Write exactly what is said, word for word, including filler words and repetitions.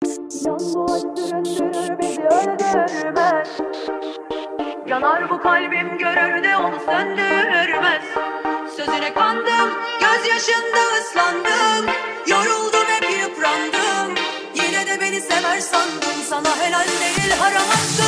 İnan bu acı süründürür bizi öldürmez. Yanar bu kalbim görür de onu söndürmez. Sözüne kandım, gözyaşında ıslandım. Yoruldum hep yıprandım. Yine de beni sever sandım. Sana helal değil haram hakkım.